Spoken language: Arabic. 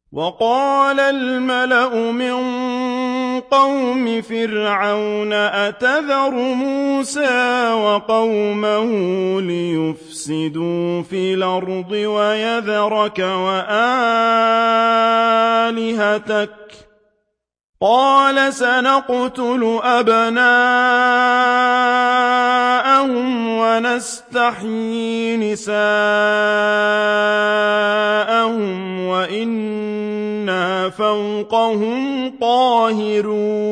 وقال الملأ من قوم فرعون أتذر موسى وقومه ليفسدوا في الأرض ويذرك وآلهتك قال سنقتل أبناءهم ونستحيي نساءهم وإنا فوقهم قاهرون